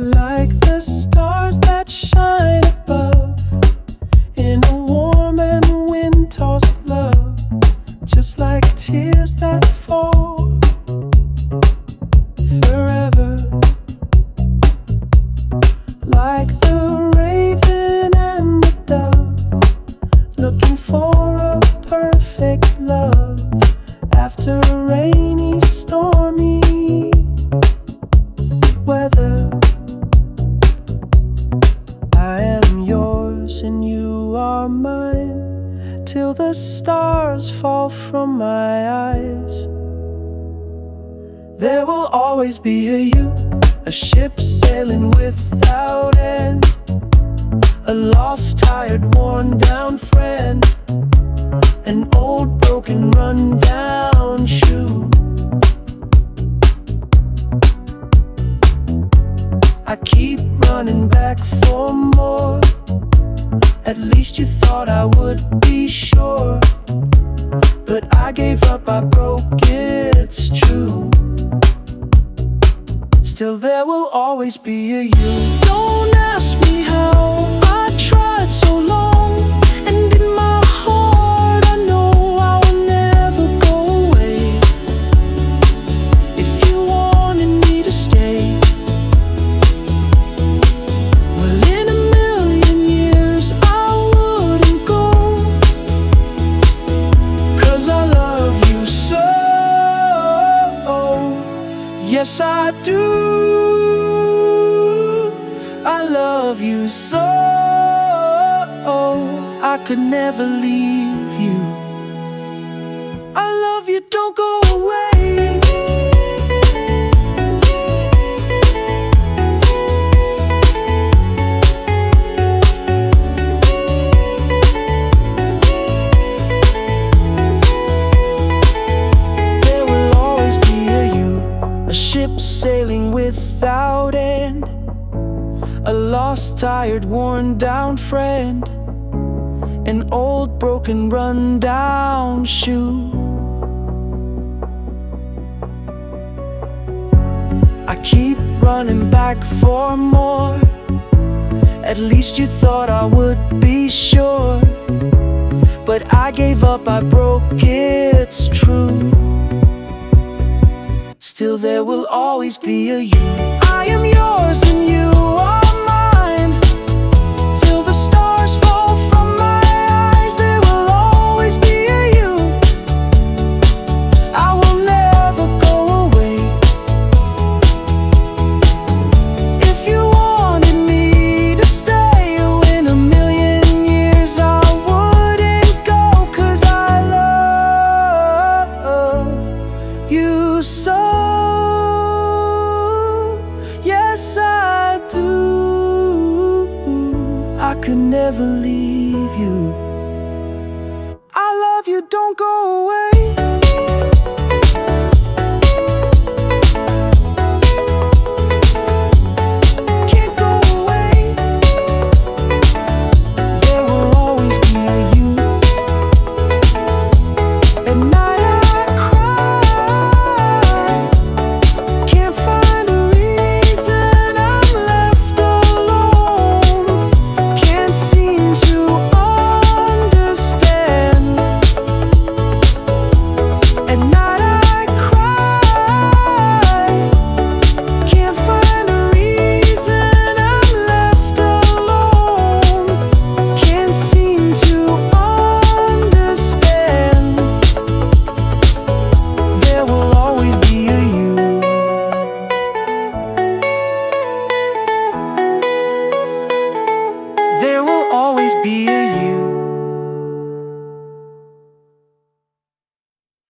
like the stars that shine above in a warm and wind-tossed love, just like tears that fall forever, like the raven and the dove, looking for a perfect love after a rainy, stormy weather. I am yours and you are mine, till the stars fall from my eyes. There will always be a you, a ship sailing without end, a lost, tired, worn down friend, an old, broken, run down shoe. I keep running back for more. At least you thought I would be sure, but I gave up, I broke, it's true. Still there will always be a you. Don't ask me how, I tried so long, and in my heart I know I will never go away. If you wanted me to stay, well, in a million years I wouldn't go, 'cause I love you so. Yes, I do. I love you so. I could never leave you. I love you, don't go away. There will always be a you, a ship sailing without end, a lost, tired, worn down friend, an old, broken, run down shoe. I keep running back for more. At least you thought I would be sure, but I gave up, I broke, it's true. Still there will always be a you. I am yours and you are mine, till the stars fall from my eyes. There will always be a you. I will never go away. If you wanted me to stay, oh, in a million years I wouldn't go, 'cause I love you so. Yes, I do. I could never leave you. I love you, don't go away.